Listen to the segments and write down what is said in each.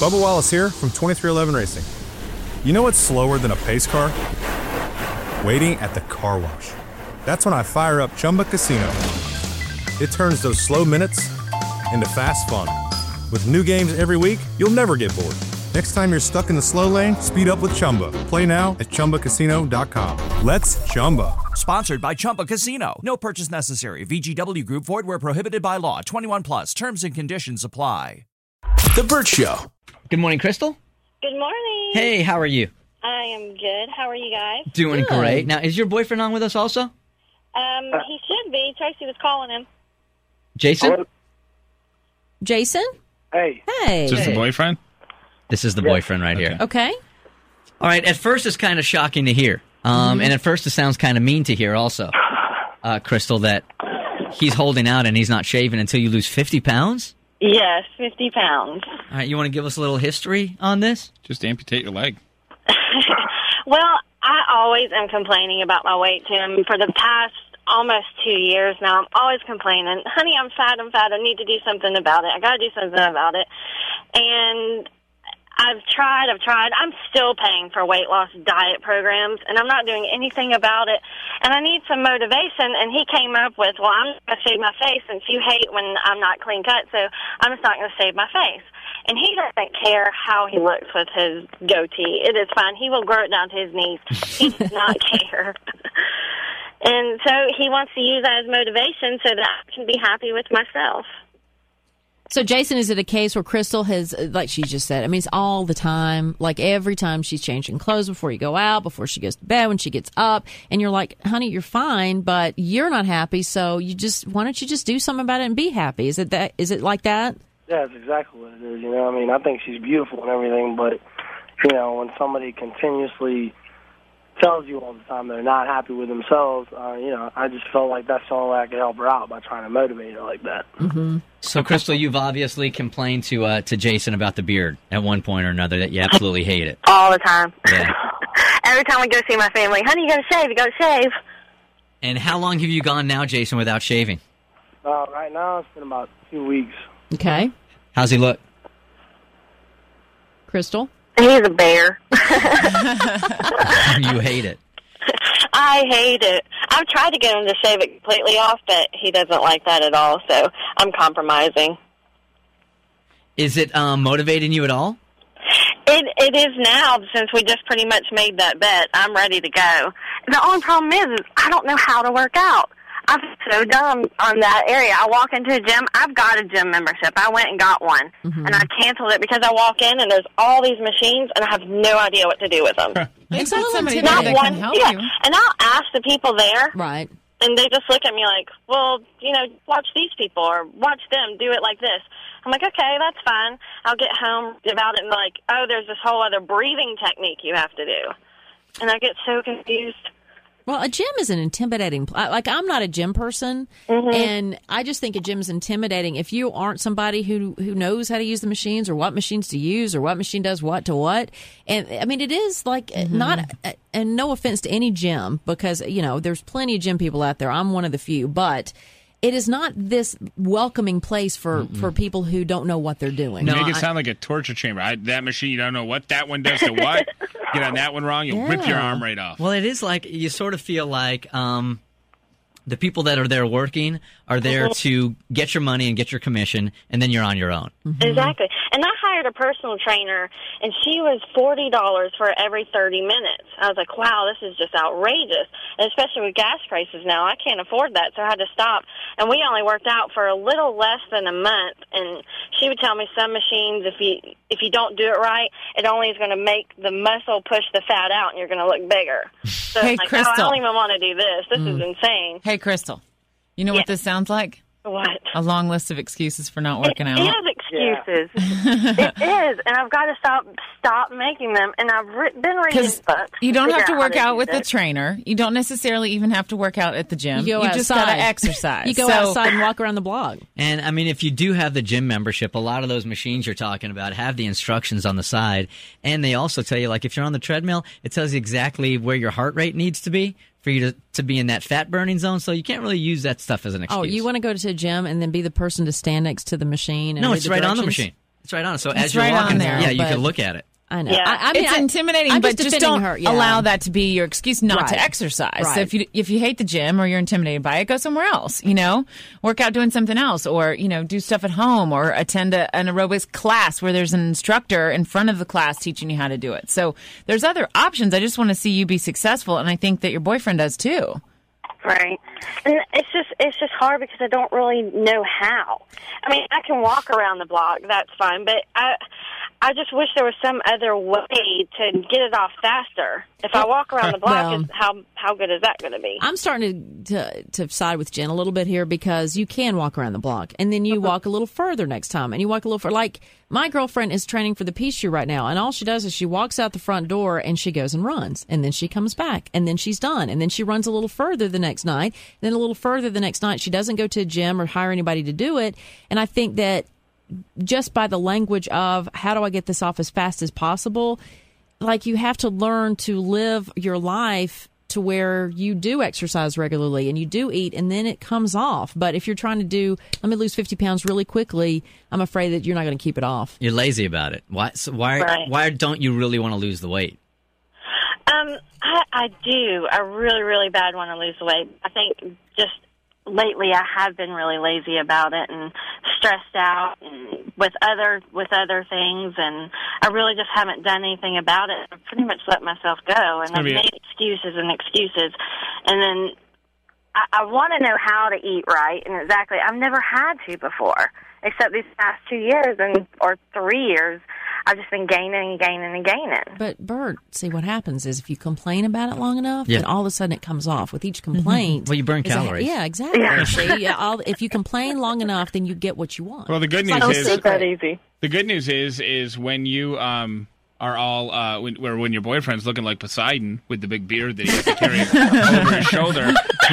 Bubba Wallace here from 2311 Racing. You know what's slower than a pace car? Waiting at the car wash. That's when I fire up Chumba Casino. It turns those slow minutes into fast fun. With new games every week, you'll never get bored. Next time you're stuck in the slow lane, speed up with Chumba. Play now at ChumbaCasino.com. Let's Chumba. Sponsored by Chumba Casino. No purchase necessary. VGW Group. Void where prohibited by law. 21 plus. Terms and conditions apply. The Burt Show. Good morning, Crystal. Good morning. Hey, how are you? I am good. How are you guys? Doing great. Now, is your boyfriend on with us also? He should be. Tracy was calling him. Jason? Jason? Hey. Hey. Is this the boyfriend? This is the boyfriend right here. Okay. All right, at first it's kind of shocking to hear. And at first it sounds kind of mean to hear also, Crystal, that he's holding out and he's not shaving until you lose 50 pounds? Yes, 50 pounds. All right, you want to give us a little history on this? Just amputate your leg. Well, I always am complaining about my weight to him for the past almost 2 years now. I'm always complaining, honey, I'm fat, I need to do something about it. I got to do something about it. And I've tried. I'm still paying for weight loss diet programs, and I'm not doing anything about it. And I need some motivation, and he came up with, well, I'm going to shave my face since you hate when I'm not clean cut, so I'm just not going to shave my face. And he doesn't care how he looks with his goatee. It is fine. He will grow it down to his knees. He does not care. And so he wants to use that as motivation so that I can be happy with myself. So, Jason, is it a case where Crystal has, like she just said, I mean, it's all the time, like every time she's changing clothes before you go out, before she goes to bed, when she gets up, and you're like, honey, you're fine, but you're not happy, so why don't you just do something about it and be happy? Is it like that? Yeah, that's exactly what it is. You know, I mean, I think she's beautiful and everything, but, you know, when somebody continuously tells you all the time they're not happy with themselves, you know, I just felt like that's the only way I could help her out, by trying to motivate her like that. Mm-hmm. So, Crystal, you've obviously complained to Jason about the beard at one point or another, that you absolutely hate it. All the time. Yeah. Every time we go see my family, honey, you got to shave. And how long have you gone now, Jason, without shaving? Right now, it's been about 2 weeks. Okay. How's he look? Crystal? He's a bear. You hate it. I hate it. I've tried to get him to shave it completely off, but he doesn't like that at all, so I'm compromising. Is it motivating you at all? It is now, since we just pretty much made that bet. I'm ready to go. The only problem is I don't know how to work out. I'm so dumb on that area. I walk into a gym. I've got a gym membership. I went and got one, and I canceled it because I walk in and there's all these machines, and I have no idea what to do with them. It's a little Not intimidating. one, yeah. And I'll ask the people there, Right. and they just look at me like, well, you know, watch these people or watch them do it like this. I'm like, okay, that's fine. I'll get home about it and like, oh, there's this whole other breathing technique you have to do. And I get so confused. Well, a gym is an intimidating. Like, I'm not a gym person, and I just think a gym is intimidating if you aren't somebody who knows how to use the machines or what machines to use or what machine does what to what. And I mean, it is like not. And no offense to any gym, because you know there's plenty of gym people out there. I'm one of the few, but it is not this welcoming place for people who don't know what they're doing. You make it sound like a torture chamber. That machine, you don't know what that one does to what. Get on that one wrong, you'll rip your arm right off. Well, it is like, you sort of feel like the people that are there working are there to get your money and get your commission, and then you're on your own. Exactly. And I hired a personal trainer, and she was $40 for every 30 minutes. I was like, wow, this is just outrageous. And especially with gas prices now, I can't afford that, so I had to stop. And we only worked out for a little less than a month, and she would tell me some machines, if you don't do it right, it only is going to make the muscle push the fat out, and you're going to look bigger. So Hey, like, Crystal. I don't even want to do this. This is insane. Hey, Crystal, you know what this sounds like? What? A long list of excuses for not working out. It is excuses. It is, and I've got to stop making them. And I've been reading books. You don't have to figure out work how out do with the this. trainer. You don't necessarily even have to work out at the gym. You go just got to outside. exercise. You go outside and walk around the block. And, I mean, if you do have the gym membership, a lot of those machines you're talking about have the instructions on the side. And they also tell you, like, if you're on the treadmill, it tells you exactly where your heart rate needs to be for you to be in that fat-burning zone. So you can't really use that stuff as an excuse. Oh, you want to go to a gym and then be the person to stand next to the machine? And No, read it's the right on the directions? machine. It's right on. So It's as you're right walking on there, there, you but- can look at it. I know. Yeah. I mean, It's intimidating, I'm but just defending don't her, yeah. allow that to be your excuse not to Right. exercise. So Right. if you hate the gym or you're intimidated by it, go somewhere else. Work out doing something else, or do stuff at home, or attend an aerobics class where there's an instructor in front of the class teaching you how to do it. So there's other options. I just want to see you be successful, and I think that your boyfriend does too. Right. And it's just hard because I don't really know how. I mean, I can walk around the block, that's fine, but I just wish there was some other way to get it off faster. If I walk around the block, how good is that going to be? I'm starting to side with Jen a little bit here because you can walk around the block and then you walk a little further next time and you walk a little further. Like my girlfriend is training for the Peace Shoe right now, and all she does is she walks out the front door and she goes and runs, and then she comes back and then she's done, and then she runs a little further the next night, then a little further the next night. She doesn't go to a gym or hire anybody to do it, and I think that just by the language of how do I get this off as fast as possible, like you have to learn to live your life to where you do exercise regularly and you do eat, and then it comes off. But if you're trying to let me lose 50 pounds really quickly, I'm afraid that you're not going to keep it off. You're lazy about it. Why Right. why don't you really want to lose the weight? I do. I really, really bad want to lose the weight. I think just lately I have been really lazy about it and stressed out and with other things, and I really just haven't done anything about it. I've pretty much let myself go, and I've made excuses, and then I want to know how to eat right, and exactly, I've never had to before, except these past 2 years or 3 years. I've just been gaining. But Bert, see what happens is if you complain about it long enough, Yeah. then all of a sudden it comes off with each complaint. Well, you burn calories. Yeah, exactly. See, if you complain long enough, then you get what you want. Well, the good news It's not that easy. The good news is when you are all when your boyfriend's looking like Poseidon with the big beard that he has to carry over his shoulder,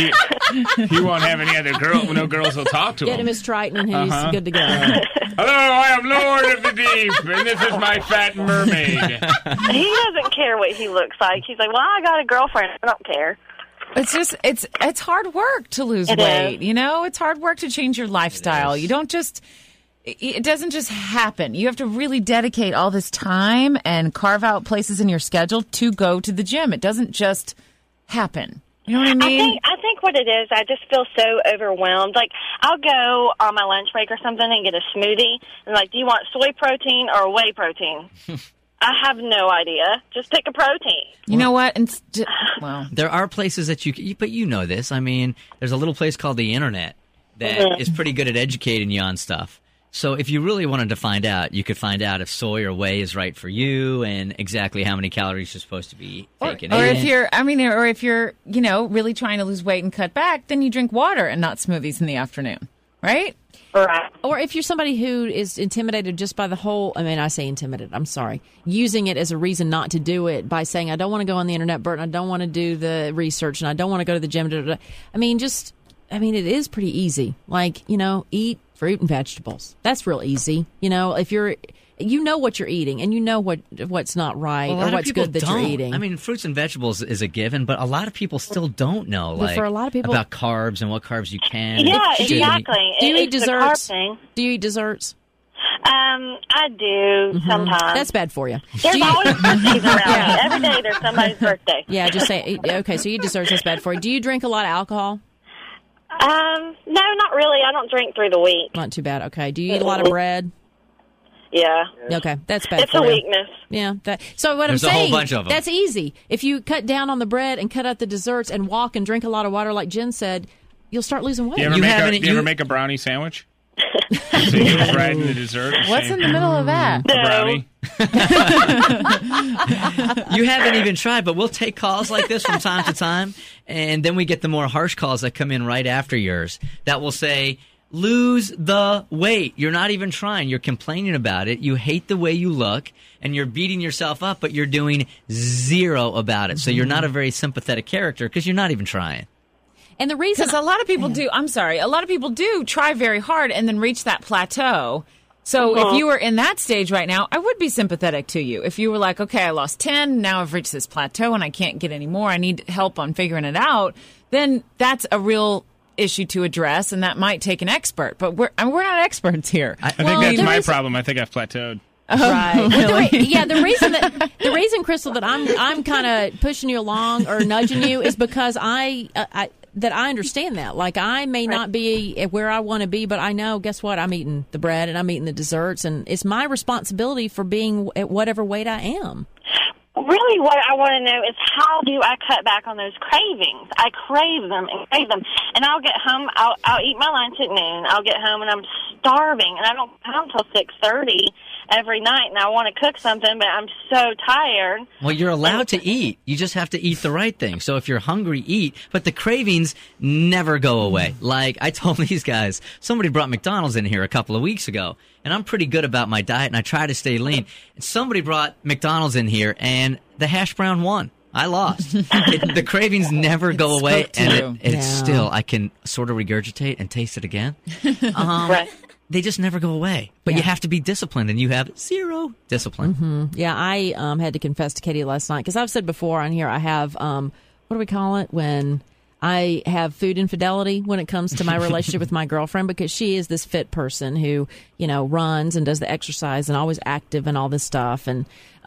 he won't have any other no girls will talk to Get him. him his Triton and he's good to go. Hello, I am Lord of the Deep, and this is my fat mermaid. He doesn't care what he looks like. He's like, well, I got a girlfriend. I don't care. It's just it's hard work to lose It weight. is. It's hard work to change your lifestyle. You don't just it doesn't just happen. You have to really dedicate all this time and carve out places in your schedule to go to the gym. It doesn't just happen. You know what I mean? I think what it is, I just feel so overwhelmed. Like, I'll go on my lunch break or something and get a smoothie, and like, do you want soy protein or whey protein? I have no idea. Just pick a protein. You know what? Well, There are places that but you know this. I mean, there's a little place called the internet that is pretty good at educating you on stuff. So if you really wanted to find out, you could find out if soy or whey is right for you and exactly how many calories you're supposed to be taking or in. if you're, really trying to lose weight and cut back, then you drink water and not smoothies in the afternoon, right? Right. Or if you're somebody who is intimidated just by the whole, I say intimidated, I'm sorry, using it as a reason not to do it by saying, I don't want to go on the internet, Bert, and I don't want to do the research, and I don't want to go to the gym. It is pretty easy. Like, eat fruit and vegetables. That's real easy. If you're, what you're eating and you know what's not right or what's good that you're eating. I mean, fruits and vegetables is a given, but a lot of people still don't know, But for a lot of people, about carbs and what carbs you can. Yeah, and shouldn't eat. exactly. Do you eat It's the carb desserts? thing. Do you eat desserts? I do sometimes. That's bad for you. There's always birthdays around me. Yeah. Every day there's somebody's birthday. Yeah, just say, okay, so you eat desserts, that's bad for you. Do you drink a lot of alcohol? No, not really. I don't drink through the week. Not too bad. Okay. Do you eat a lot of bread? Yeah. Okay, that's bad It's for a you. weakness. Yeah. So what There's I'm a whole saying, bunch of 'em. that's easy. If you cut down on the bread and cut out the desserts and walk and drink a lot of water, like Jen said, you'll start losing weight. Do you ever make a brownie sandwich? So you get bread and the dessert. What's in the middle of that? A brownie. You haven't even tried, but we'll take calls like this from time to time, and then we get the more harsh calls that come in right after yours that will say, lose the weight. You're not even trying. You're complaining about it. You hate the way you look, and you're beating yourself up, but you're doing zero about it. So you're not a very sympathetic character because you're not even trying. And the reason... Because a lot of people do, a lot of people do try very hard and then reach that plateau. So if you were in that stage right now, I would be sympathetic to you. If you were like, okay, I lost 10, now I've reached this plateau and I can't get any more, I need help on figuring it out, then that's a real issue to address, and that might take an expert. But we're not experts here. I think that's my problem. I think I've plateoed. Right. Really? The reason, Crystal, that I'm kind of pushing you along or nudging you is because I understand that. Like, I may not be where I want to be, but I know, guess what? I'm eating the bread and I'm eating the desserts, and it's my responsibility for being at whatever weight I am. Really, what I want to know is how do I cut back on those cravings? I crave them, and I'll get home. I'll eat my lunch at noon. I'll get home and I'm starving, and I don't come home till 6:30 every night. And I want to cook something, but I'm so tired. Well, you're allowed to eat. You just have to eat the right thing. So if you're hungry, eat. But the cravings never go away. Like I told these guys, somebody brought McDonald's in here a couple of weeks ago, and I'm pretty good about my diet, and I try to stay lean. And somebody brought McDonald's in here, and the hash brown won. I lost. The cravings never go away, and it's still, I can sort of regurgitate and taste it again. Right. They just never go away. But you have to be disciplined, and you have zero discipline. Mm-hmm. Yeah, I had to confess to Katie last night, because I've said before on here, I have, what do we call it, when I have food infidelity when it comes to my relationship with my girlfriend, because she is this fit person who, runs and does the exercise and always active and all this stuff. And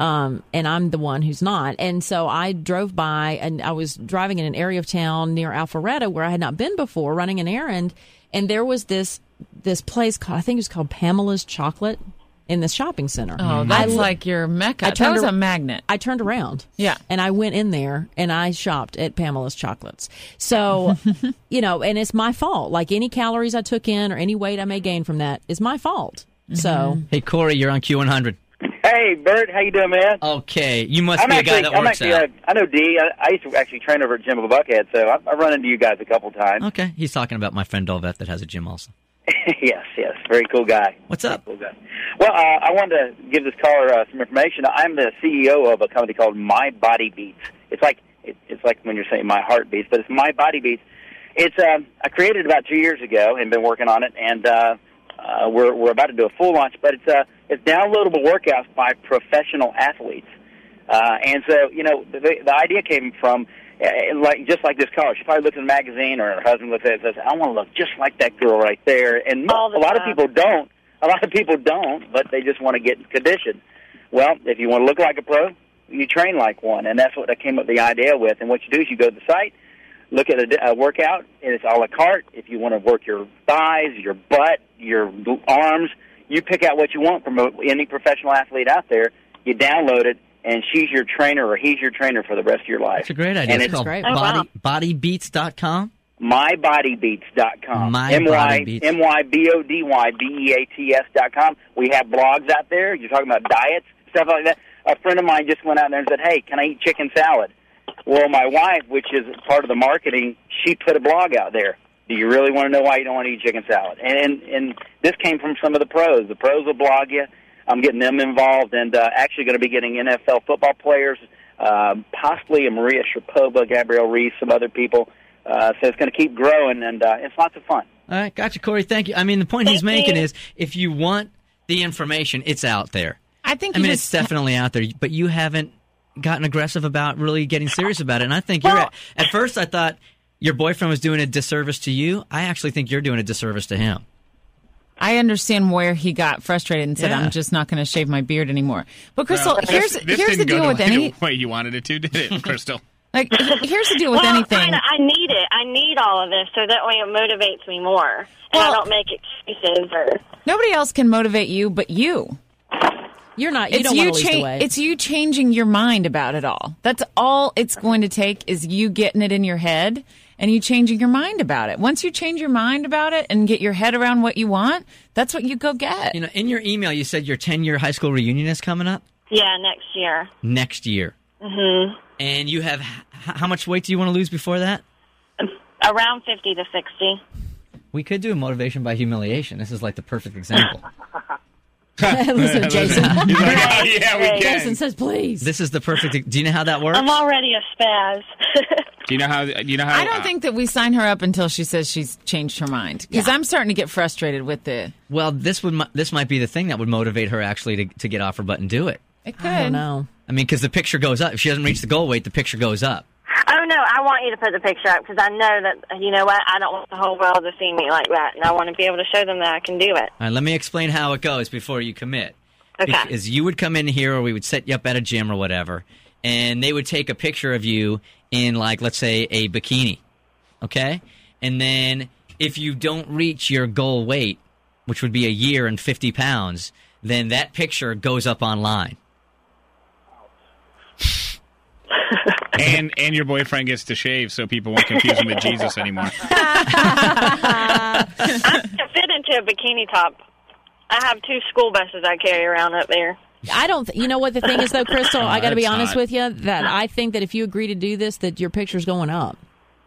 I'm the one who's not. And so I drove by, and I was driving in an area of town near Alpharetta where I had not been before, running an errand. And there was this place called, I think it was called Pamela's Chocolate in the shopping center. Oh, that's like your Mecca. That was a magnet. I turned around. Yeah. And I went in there and I shopped at Pamela's Chocolates. So, and it's my fault. Like, any calories I took in or any weight I may gain from that is my fault. Mm-hmm. So. Hey, Corey, you're on Q100. Hey, Bert, how you doing, man? Okay. You must be a guy that works out. I know D. I used to actually train over at Jim of Buckhead, so I've run into you guys a couple times. Okay. He's talking about my friend Dolvette that has a gym also. Yes. Very cool guy. What's up? Cool guy. Well, I wanted to give this caller some information. I'm the CEO of a company called My Body Beats. It's like when you're saying My Heart Beats, but it's My Body Beats. It's I created it about 2 years ago and been working on it, and we're about to do a full launch. But it's downloadable workouts by professional athletes, and so the idea came from. Just like this caller, she probably looks in a magazine, or her husband looks at it and says, "I want to look just like that girl right there." And a lot of people don't. A lot of people don't, but they just want to get conditioned. Well, if you want to look like a pro, you train like one, and that's what I came up with the idea with. And what you do is you go to the site, look at a workout, and it's a la carte. If you want to work your thighs, your butt, your arms, you pick out what you want from any professional athlete out there. You download it. And she's your trainer, or he's your trainer for the rest of your life. It's a great idea. And it's called bodybeats.com? MyBodyBeats.com. MyBodyBeats.com. We have blogs out there. You're talking about diets, stuff like that. A friend of mine just went out there and said, "Hey, can I eat chicken salad?" Well, my wife, which is part of the marketing, she put a blog out there. Do you really want to know why you don't want to eat chicken salad? And this came from some of the pros. The pros will blog you. I'm getting them involved, and actually going to be getting NFL football players, possibly a Maria Sharapova, Gabrielle Reese, some other people. So it's going to keep growing, and it's lots of fun. All right, gotcha, Corey. Thank you. I mean, the point he's making is if you want the information, it's out there. It's definitely out there, but you haven't gotten aggressive about really getting serious about it. And I think at first I thought your boyfriend was doing a disservice to you. I actually think you're doing a disservice to him. I understand where he got frustrated and said, "I'm just not going to shave my beard anymore." But Crystal, here's the deal with any way you wanted it to, did it, Crystal? Here's the deal with anything. I need it. I need all of this, so that way it motivates me more, and I don't make excuses. Nobody else can motivate you but you. You're not. You don't want to lose the weight. It's you changing your mind about it all. That's all it's going to take is you getting it in your head and you changing your mind about it. Once you change your mind about it and get your head around what you want, that's what you go get. In your email, you said your 10-year high school reunion is coming up? Yeah, next year. Next year. Mm-hmm. And you have, how much weight do you want to lose before that? Around 50 to 60. We could do a motivation by humiliation. This is like the perfect example. Listen to Jason. He's like, "Oh, yeah, we can." Jason says, "Please." This is the perfect. Do you know how that works? I'm already a spaz. Do you know how? I don't think that we sign her up until she says she's changed her mind. Because I'm starting to get frustrated with the. Well, this might be the thing that would motivate her actually to get off her butt and do it. It could. I don't know. I mean, because the picture goes up. If she doesn't reach the goal weight, the picture goes up. Oh, No, I want you to put the picture up because I know that, you know what, I don't want the whole world to see me like that, and I want to be able to show them that I can do it. All right, let me explain how it goes before you commit. Okay. Because you would come in here, or we would set you up at a gym or whatever, and they would take a picture of you in, like, let's say, a bikini, okay? And then if you don't reach your goal weight, which would be a year and 50 pounds, then that picture goes up online. And your boyfriend gets to shave, so people won't confuse him with Jesus anymore. I can fit into a bikini top. I have 2 school buses I carry around up there. I don't. You know what the thing is, though, Crystal? I got to be that's honest hot. with you. That I think that if you agree to do this, that your picture's going up.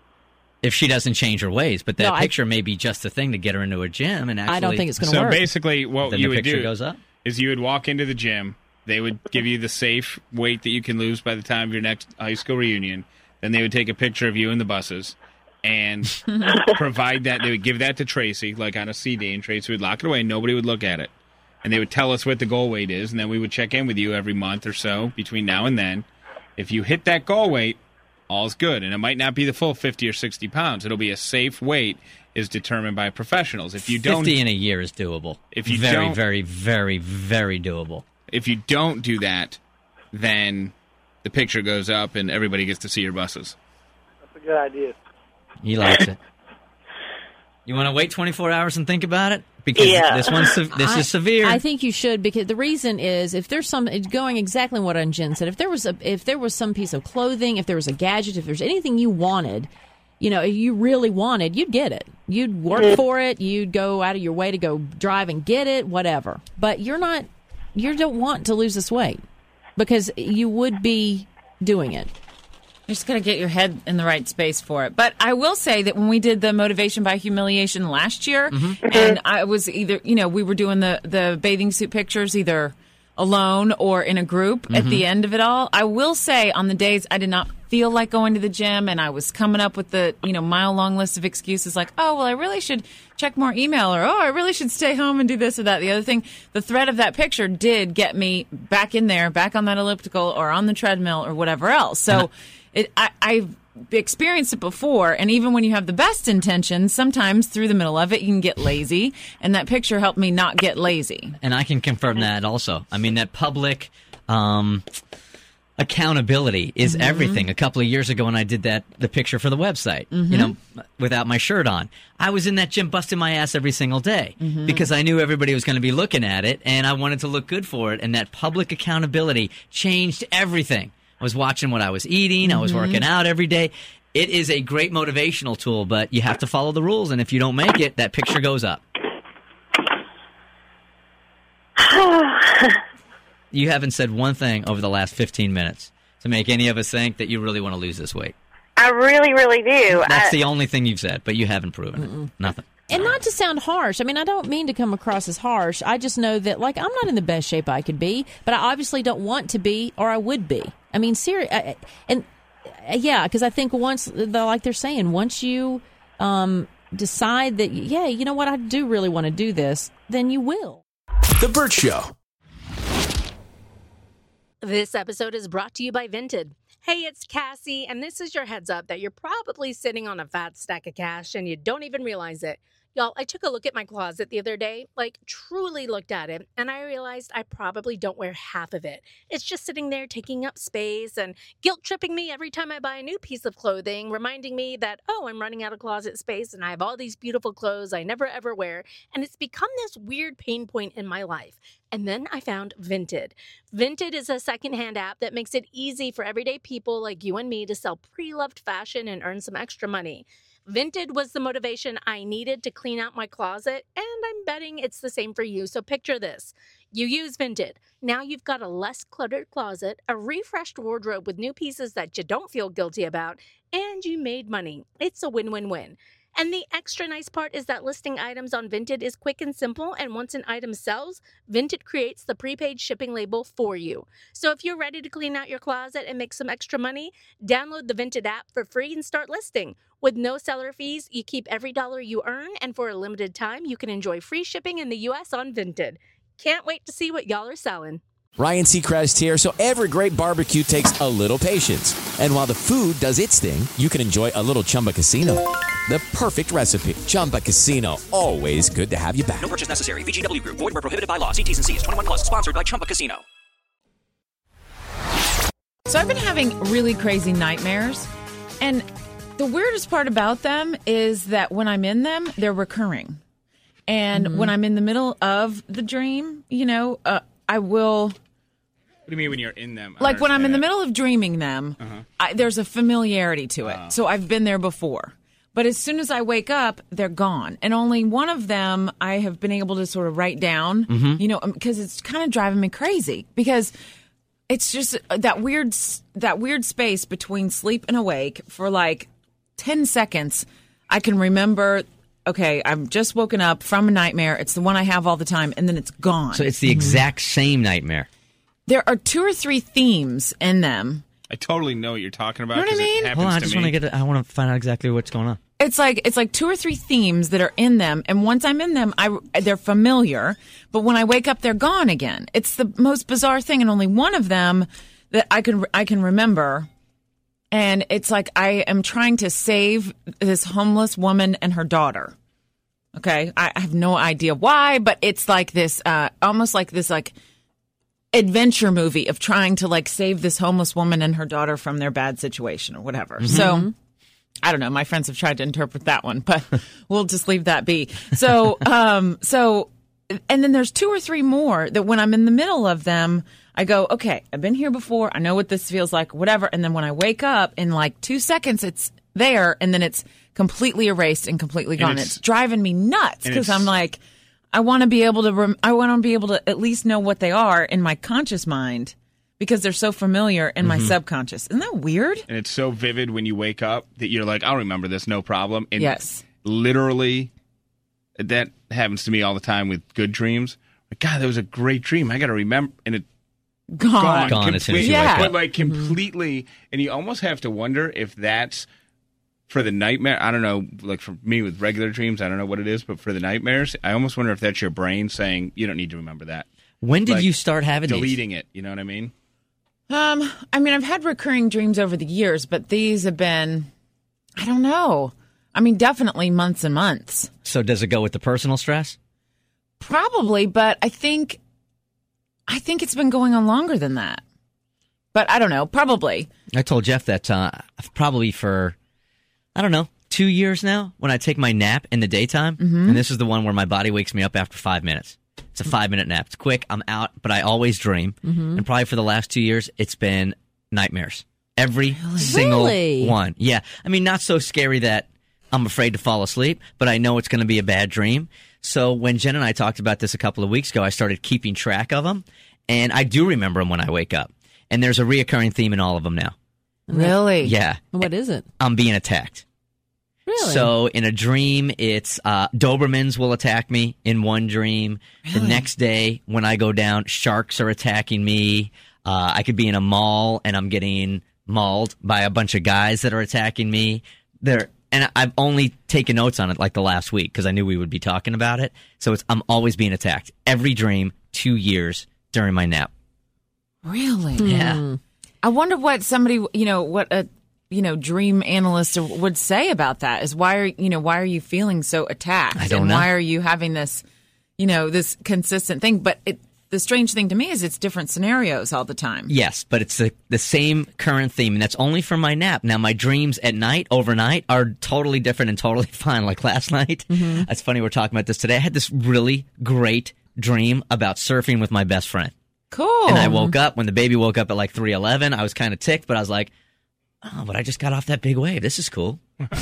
If she doesn't change her ways, but that No, picture may be just the thing to get her into a gym, and actually, I don't think it's going to So work. basically, what then you the would picture do goes up. is you would walk into the gym. They would give you the safe weight that you can lose by the time of your next high school reunion. Then they would take a picture of you in the buses and provide that. They would give that to Tracy, like on a CD, and Tracy would lock it away. And nobody would look at it. And they would tell us what the goal weight is, and then we would check in with you every month or so between now and then. If you hit that goal weight, all's good. And it might not be the full 50 or 60 pounds. It'll be a safe weight is determined by professionals. If you don't, 50 in a year is doable. If you very, don't- very, very, very doable. if you don't do that, then the picture goes up and everybody gets to see your buses. That's a good idea. He likes it. You want to wait 24 hours and think about it? Because Yeah. this is severe. I think you should, because the reason is if there's some it's going exactly what Jen said. If there was some piece of clothing, if there was a gadget, if there's anything you wanted, you know, if you really wanted, you'd get it. You'd work for it. You'd go out of your way to go drive and get it, whatever. But you don't want to lose this weight because you would be doing it. You just got to get your head in the right space for it. But I will say that when we did the Motivation by Humiliation last year, and I was either, we were doing the bathing suit pictures either alone or in a group at the end of it all. I will say on the days I did not feel like going to the gym and I was coming up with the, mile-long list of excuses like, oh, well, I really should check more email, or, oh, I really should stay home and do this or that. The other thing, the thread of that picture did get me back in there, back on that elliptical or on the treadmill or whatever else. So I've experienced it before, and even when you have the best intentions, sometimes through the middle of it, you can get lazy, and that picture helped me not get lazy. And I can confirm that also. I mean, that public accountability is everything. A couple of years ago when I did the picture for the website, without my shirt on, I was in that gym busting my ass every single day because I knew everybody was going to be looking at it, and I wanted to look good for it, and that public accountability changed everything. I was watching what I was eating. I was working out every day. It is a great motivational tool, but you have to follow the rules, and if you don't make it, that picture goes up. You haven't said one thing over the last 15 minutes to make any of us think that you really want to lose this weight. I really, really do. That's the only thing you've said, but you haven't proven it. Nothing. And not to sound harsh. I mean, I don't mean to come across as harsh. I just know that, I'm not in the best shape I could be, but I obviously don't want to be, or I would be. I mean, because I think once they're saying, once you decide that, you know what, I do really want to do this, then you will. The Burt Show. This episode is brought to you by Vinted. Hey, it's Cassie, and this is your heads up that you're probably sitting on a fat stack of cash and you don't even realize it. Y'all, I took a look at my closet the other day, truly looked at it, and I realized I probably don't wear half of it. It's just sitting there taking up space and guilt-tripping me every time I buy a new piece of clothing, reminding me that, I'm running out of closet space and I have all these beautiful clothes I never ever wear, and it's become this weird pain point in my life. And then I found Vinted. Vinted is a secondhand app that makes it easy for everyday people like you and me to sell pre-loved fashion and earn some extra money. Vinted was the motivation I needed to clean out my closet, and I'm betting it's the same for you. So picture this. You use Vinted. Now you've got a less cluttered closet, a refreshed wardrobe with new pieces that you don't feel guilty about, and you made money. It's a win-win-win. And the extra nice part is that listing items on Vinted is quick and simple, and once an item sells, Vinted creates the prepaid shipping label for you. So if you're ready to clean out your closet and make some extra money, download the Vinted app for free and start listing. With no seller fees, you keep every dollar you earn, and for a limited time, you can enjoy free shipping in the U.S. on Vinted. Can't wait to see what y'all are selling. Ryan Seacrest here. So every great barbecue takes a little patience. And while the food does its thing, you can enjoy a little Chumba Casino. The perfect recipe. Chumba Casino. Always good to have you back. No purchase necessary. VGW Group. Void where prohibited by law. See T's and C's. 21 plus. Sponsored by Chumba Casino. So I've been having really crazy nightmares. And the weirdest part about them is that when I'm in them, they're recurring. And when I'm in the middle of the dream, I will... What do you mean when you're in them? Like when I'm in the middle of dreaming them, there's a familiarity to it. So I've been there before. But as soon as I wake up, they're gone. And only one of them I have been able to sort of write down, because it's kind of driving me crazy. Because it's just that weird space between sleep and awake for like 10 seconds. I can remember, okay, I'm just woken up from a nightmare. It's the one I have all the time. And then it's gone. So it's the exact same nightmare. There are 2 or 3 themes in them. I totally know what you're talking about. You know what I mean? It Hold on, happens I want to find out exactly what's going on. It's like 2 or 3 themes that are in them, and once I'm in them, they're familiar. But when I wake up, they're gone again. It's the most bizarre thing, and only one of them that I can remember. And it's like I am trying to save this homeless woman and her daughter. Okay, I have no idea why, but it's like this, almost like this, like adventure movie of trying to like save this homeless woman and her daughter from their bad situation or whatever. So I don't know. My friends have tried to interpret that one, but we'll just leave that be. So, and then there's 2 or 3 more that when I'm in the middle of them, I go, okay, I've been here before. I know what this feels like, whatever. And then when I wake up in like 2 seconds, it's there, and then it's completely erased and completely gone. It's driving me nuts because I'm like, I want to be able to at least know what they are in my conscious mind because they're so familiar in my subconscious. Isn't that weird? And it's so vivid when you wake up that you're like, I'll remember this, no problem. And yes. Literally, that happens to me all the time with good dreams. Like, God, that was a great dream. I got to remember. And it gone as soon as you wake up. But like completely. And you almost have to wonder if that's for the nightmare. I don't know, like for me with regular dreams, I don't know what it is, but for the nightmares, I almost wonder if that's your brain saying, you don't need to remember that. When did you start having deleting it, you know what I mean? I mean, I've had recurring dreams over the years, but these have been, I don't know. I mean, definitely months and months. So does it go with the personal stress? Probably, but I think it's been going on longer than that. But I don't know, probably. I told Jeff that probably for, I don't know, 2 years now when I take my nap in the daytime. And this is the one where my body wakes me up after 5 minutes. It's a 5-minute nap. It's quick. I'm out, but I always dream. And probably for the last 2 years, it's been nightmares. Every single one. Yeah. I mean, not so scary that I'm afraid to fall asleep, but I know it's going to be a bad dream. So when Jen and I talked about this a couple of weeks ago, I started keeping track of them, and I do remember them when I wake up. And there's a reoccurring theme in all of them now. Really? Yeah. What is it? I'm being attacked. Really? So in a dream, it's Dobermans will attack me in one dream. Really? The next day, when I go down, sharks are attacking me. I could be in a mall, and I'm getting mauled by a bunch of guys that are attacking me. And I've only taken notes on it like the last week because I knew we would be talking about it. So I'm always being attacked. Every dream, 2 years during my nap. Really? Yeah. I wonder what somebody, what a, dream analyst would say about that is why are you feeling so attacked? I don't know. Why are you having this, this consistent thing? But the strange thing to me is it's different scenarios all the time. Yes, but it's the same current theme, and that's only for my nap. Now, my dreams at night, overnight, are totally different and totally fine. Like last night, It's funny we're talking about this today. I had this really great dream about surfing with my best friend. Cool. And I woke up, when the baby woke up at like 3:11, I was kind of ticked, but I was like, oh, but I just got off that big wave. This is cool.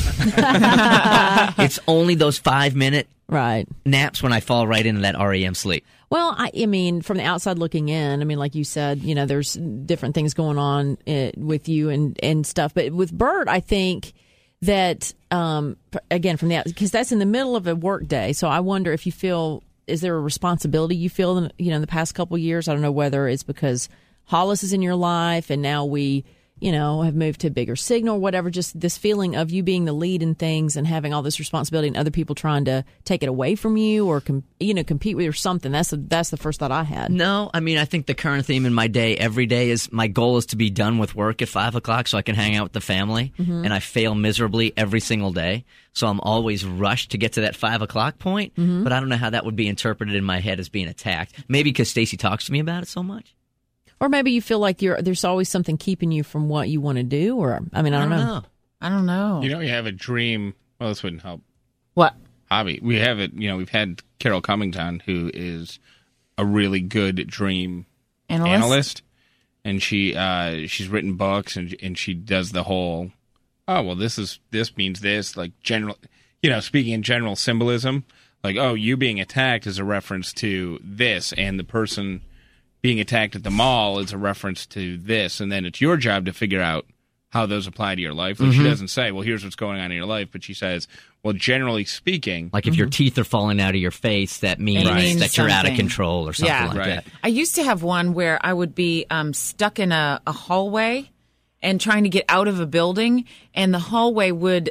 It's only those 5-minute naps when I fall right into that REM sleep. Well, I mean, from the outside looking in, I mean, like you said, there's different things going on with you and stuff. But with Bert, I think that, again, from the outside, because that's in the middle of a work day. So I wonder if you feel, is there a responsibility you feel in the past couple of years? I don't know whether it's because Hollis is in your life and now we have moved to a bigger signal or whatever, just this feeling of you being the lead in things and having all this responsibility and other people trying to take it away from you or, compete with you or something. That's the first thought I had. No, I mean, I think the current theme in my day every day is my goal is to be done with work at 5 o'clock so I can hang out with the family. And I fail miserably every single day. So I'm always rushed to get to that 5 o'clock point. But I don't know how that would be interpreted in my head as being attacked. Maybe because Stacey talks to me about it so much. Or maybe you feel like there's always something keeping you from what you want to do. Or, I don't know. I don't know. You have a dream. Well, this wouldn't help. What? Hobby. We have it. We've had Carol Cummington, who is a really good dream analyst. And she's written books and she does the whole, this means this, like general, speaking in general symbolism, like, you being attacked is a reference to this, and the person being attacked at the mall is a reference to this, and then it's your job to figure out how those apply to your life. Like, she doesn't say, well, here's what's going on in your life, but she says, well, generally speaking, like if your teeth are falling out of your face, that means that you're out of control or something like that. I used to have one where I would be stuck in a hallway and trying to get out of a building, and the hallway would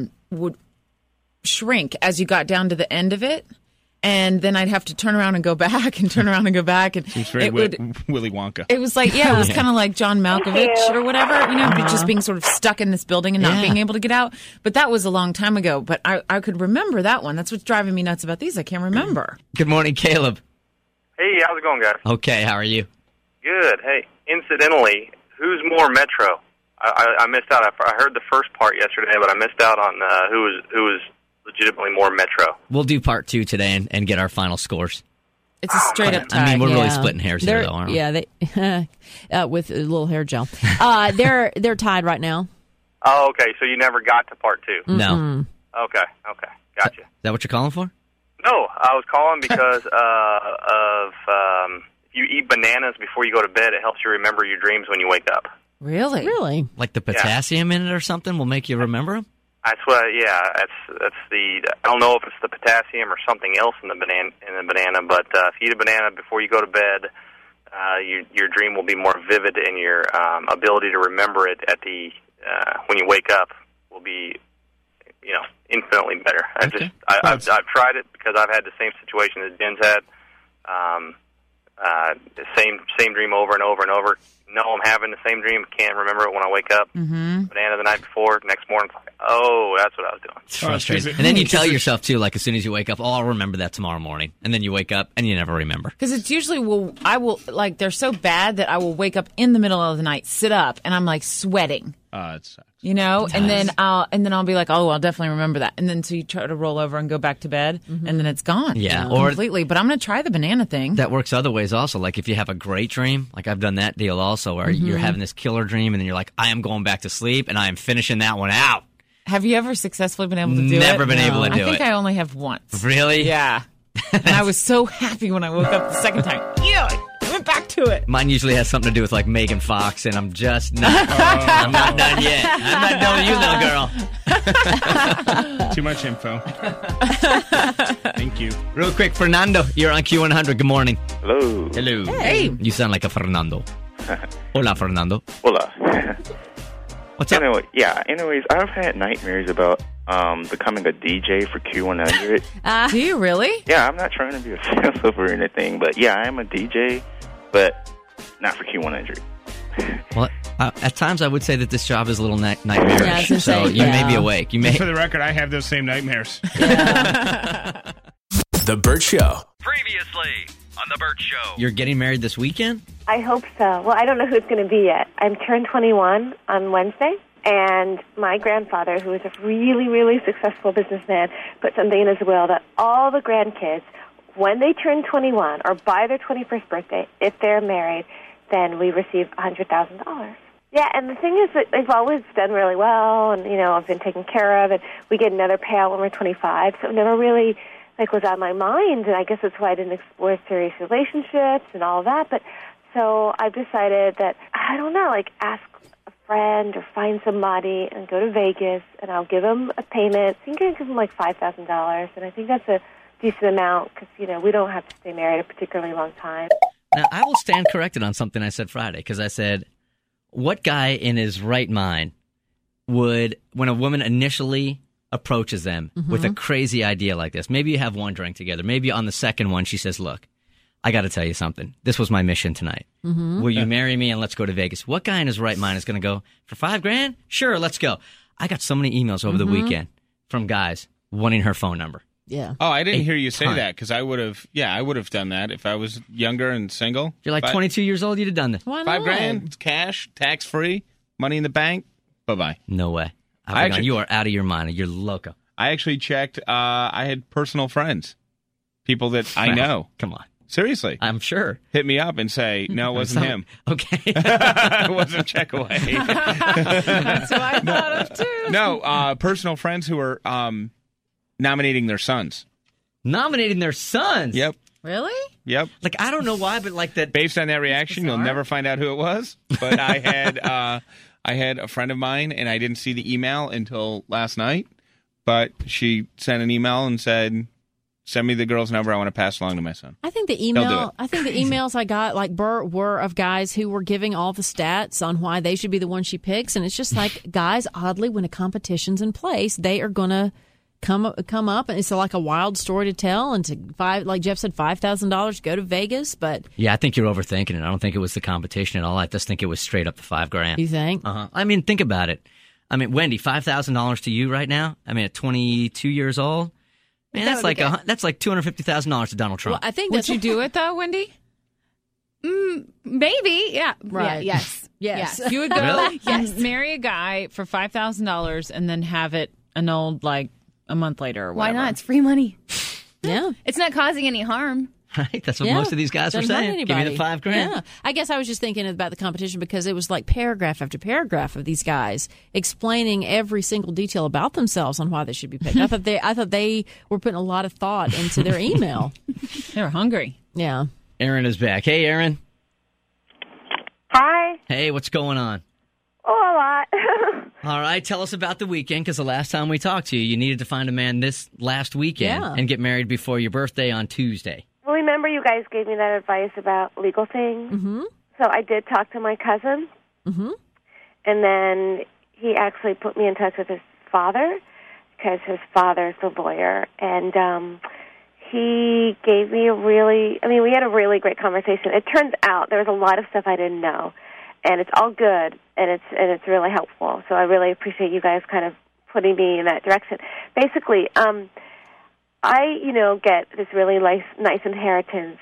shrink as you got down to the end of it. And then I'd have to turn around and go back and turn around and go back. And seems very Willy Wonka. It was like, it was kind of like John Malkovich or whatever, just being sort of stuck in this building and not being able to get out. But that was a long time ago. But I could remember that one. That's what's driving me nuts about these. I can't remember. Good morning, Caleb. Hey, how's it going, guys? Okay, how are you? Good. Hey, incidentally, who's more Metro? I missed out. I heard the first part yesterday, but I missed out on who was legitimately more Metro. We'll do part 2 today and get our final scores. It's a straight up tie. I mean, we're really splitting hairs here, though, aren't we? Yeah, with a little hair gel. They're tied right now. Oh, okay. So you never got to part 2? No. Okay. Gotcha. Is that what you're calling for? No, I was calling because if you eat bananas before you go to bed, it helps you remember your dreams when you wake up. Really? Like the potassium in it or something will make you remember them? That's what. Yeah, that's the. I don't know if it's the potassium or something else in the banana. But if you eat a banana before you go to bed, your dream will be more vivid, and your ability to remember it at the when you wake up will be, infinitely better. Okay. I've tried it because I've had the same situation that Jen's had. The same dream over and over and over. No, I'm having the same dream. Can't remember it when I wake up. Banana the night before. Next morning, that's what I was doing. It's frustrating. And then you tell yourself, too, like as soon as you wake up, I'll remember that tomorrow morning. And then you wake up and you never remember. Because it's usually, they're so bad that I will wake up in the middle of the night, sit up, and I'm like sweating. It sucks. And then I'll be like, I'll definitely remember that. And then so you try to roll over and go back to bed, and then it's gone. Yeah. Completely. But I'm going to try the banana thing. That works other ways also. Like if you have a great dream, like I've done that deal also, where you're having this killer dream and then you're like, I am going back to sleep and I am finishing that one out. Have you ever successfully been able to do it? Never been able to do it. I think I only have once. Really? Yeah. And I was so happy when I woke up the second time. Yeah, I went back to it. Mine usually has something to do with like Megan Fox, and I'm just not. I'm not done yet. I'm not done with you, little girl. Too much info. Thank you. Real quick, Fernando, you're on Q100. Good morning. Hello. Hello. Hey. You sound like a Fernando. Hola, Fernando. Hola. What's up? Anyways, I've had nightmares about becoming a DJ for Q100. Do you really? Yeah, I'm not trying to be a salesman or anything, but yeah, I am a DJ, but not for Q100. Well, at times I would say that this job is a little nightmarish. Yeah, so you may be awake. You may. For the record, I have those same nightmares. The Burt Show. Previously on The Burt Show. You're getting married this weekend? I hope so. Well, I don't know who it's going to be yet. I'm turned 21 on Wednesday, and my grandfather, who is a really, really successful businessman, put something in his will that all the grandkids, when they turn 21 or by their 21st birthday, if they're married, then we receive $100,000. Yeah, and the thing is that they've always done really well, and, I've been taken care of, and we get another payout when we're 25, so it never really, was on my mind, and I guess that's why I didn't explore serious relationships and all that, but so I've decided that, I don't know, ask a friend or find somebody and go to Vegas, and I'll give them a payment. I think I give them $5,000, and I think that's a decent amount because, we don't have to stay married a particularly long time. Now, I will stand corrected on something I said Friday because I said, what guy in his right mind would, when a woman initially approaches them with a crazy idea like this, maybe you have one drink together, maybe on the second one she says, look, I got to tell you something. This was my mission tonight. Will you marry me and let's go to Vegas? What guy in his right mind is going to go, for $5,000? Sure, let's go. I got so many emails over the weekend from guys wanting her phone number. Yeah. Oh, I didn't hear you say that because I would have done that if I was younger and single. You're like 22 years old, you'd have done that. Why not? $5,000, it's cash, tax-free, money in the bank. Bye-bye. No way. You are out of your mind. You're loco. I actually checked. I had personal friends, people that I know. Come on. Seriously. I'm sure. Hit me up and say, no, it wasn't him. Okay. It wasn't Checkaway. That's what I thought of, too. No, personal friends who are nominating their sons. Nominating their sons? Yep. Really? Yep. Like, I don't know why, but like that. Based on that reaction, you'll never find out who it was. But I had a friend of mine, and I didn't see the email until last night. But she sent an email and said, send me the girl's number. I want to pass along to my son. I think the emails I got, like Bert, were of guys who were giving all the stats on why they should be the one she picks, and it's just like guys. Oddly, when a competition's in place, they are gonna come up, and it's like a wild story to tell. And like Jeff said, $5,000 go to Vegas, but yeah, I think you're overthinking it. I don't think it was the competition at all. I just think it was straight up the $5,000. You think? I mean, think about it. I mean, Wendy, $5,000 to you right now. I mean, at 22 years old. Man, that's like $250,000 to Donald Trump. Well, I think Would you do it though, Wendy? Maybe, yeah. Right. Yeah, yes. You would go Really? marry a guy for $5,000 and then have it annulled like a month later or Why whatever. not? It's free money. Yeah. It's not causing any harm. Right? That's what most of these guys were Doesn't hurt saying. Give me the anybody. $5,000. Yeah. I guess I was just thinking about the competition because it was like paragraph after paragraph of these guys explaining every single detail about themselves on why they should be picked. I thought they were putting a lot of thought into their email. They were hungry. Yeah. Aaron is back. Hey, Aaron. Hi. Hey, what's going on? Oh, a lot. All right, tell us about the weekend, because the last time we talked to you, you needed to find a man this last weekend and get married before your birthday on Tuesday. Well, remember you guys gave me that advice about legal things? Mm-hmm. So I did talk to my cousin, Mm-hmm. and then he actually put me in touch with his father, because his father's the lawyer, and he gave me we had a really great conversation. It turns out there was a lot of stuff I didn't know, and it's all good, and it's really helpful. So I really appreciate you guys kind of putting me in that direction. Basically, I get this really nice inheritance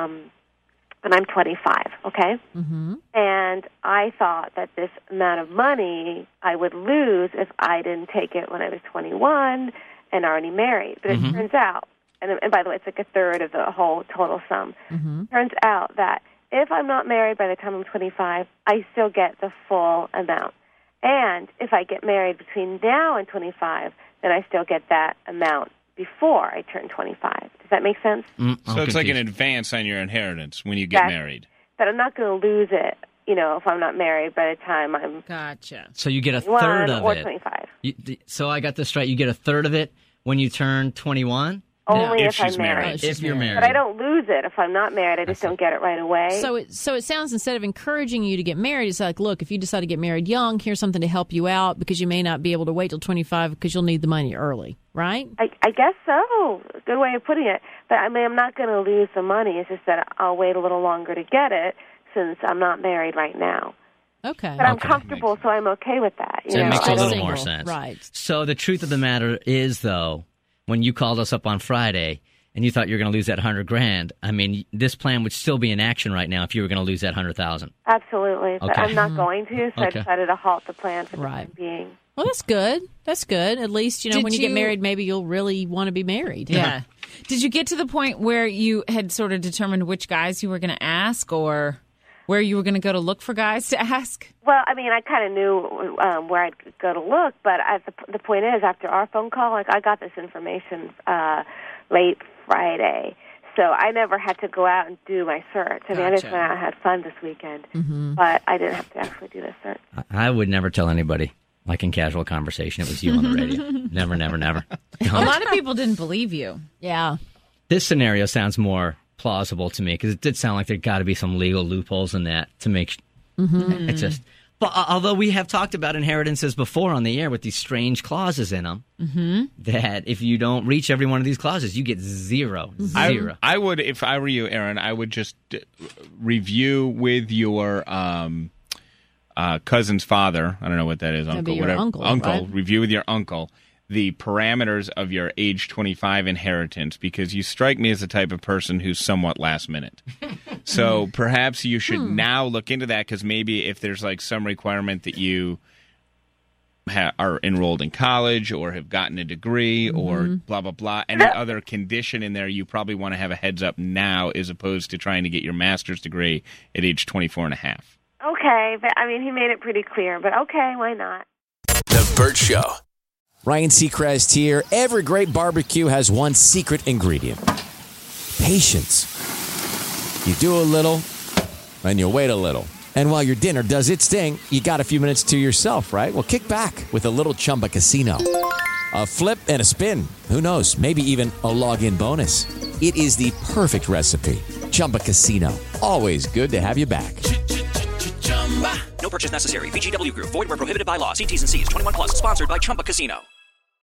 when I'm 25, okay? Mm-hmm. And I thought that this amount of money I would lose if I didn't take it when I was 21 and already married. But it turns out, and by the way, it's like a third of the whole total sum. Mm-hmm. Turns out that if I'm not married by the time I'm 25, I still get the full amount. And if I get married between now and 25, then I still get that amount before I turn 25. Does that make sense? So it's like an advance on your inheritance when you get married. But I'm not going to lose it, if I'm not married by the time I'm Gotcha. So you get a third of or it. 25. So I got this right. You get a third of it when you turn 21? Only if if I'm she's married. married. If you're married. But I don't lose it if I'm not married. I just don't get it right away. So it sounds, instead of encouraging you to get married, it's like, look, if you decide to get married young, here's something to help you out because you may not be able to wait till 25 because you'll need the money early, right? I guess so. Good way of putting it. But I mean, I'm not going to lose the money. It's just that I'll wait a little longer to get it since I'm not married right now. Okay. But I'm comfortable, so I'm okay with that. So it makes a little more Single, sense. right. So the truth of the matter is, though, when you called us up on Friday and you thought you were going to lose that $100,000, I mean, this plan would still be in action right now if you were going to lose that $100,000. Absolutely. But Okay. I'm not going to, so I Okay. decided to halt the plan for the Right. time being. Well, that's good. That's good. At least, Did when you get you- married, maybe you'll really want to be married. Yeah. Did you get to the point where you had sort of determined which guys you were going to ask, or where you were going to go to look for guys to ask? Well, I mean, I kind of knew where I'd go to look, but the point is, after our phone call, I got this information late Friday, so I never had to go out and do my search. I mean, I just Gotcha. went out and had fun this weekend, but I didn't have to actually do the search. I would never tell anybody, like in casual conversation, it was you on the radio. Never, never, never. A lot of people didn't believe you. Yeah. This scenario sounds more plausible to me because it did sound like there got to be some legal loopholes in that to make. It's just, But although we have talked about inheritances before on the air with these strange clauses in them, that if you don't reach every one of these clauses, you get zero. I would, if I were you, Aaron, I would just review with your cousin's father. I don't know what that is, uncle, whatever. Uncle, right? Review with your uncle the parameters of your age 25 inheritance, because you strike me as the type of person who's somewhat last minute. So perhaps you should now look into that, because maybe if there's like some requirement that you are enrolled in college or have gotten a degree or blah, blah, blah, any other condition in there, you probably want to have a heads up now as opposed to trying to get your master's degree at age 24 and a half. Okay, but I mean, he made it pretty clear, but okay, why not? The Burt Show. Ryan Seacrest here. Every great barbecue has one secret ingredient. Patience. You do a little, and you wait a little. And while your dinner does its thing, you got a few minutes to yourself, right? Well, kick back with a little Chumba Casino. A flip and a spin. Who knows? Maybe even a log-in bonus. It is the perfect recipe. Chumba Casino. Always good to have you back. No purchase necessary. VGW Group. Void where prohibited by law. See T's and C's. 21 plus. Sponsored by Chumba Casino.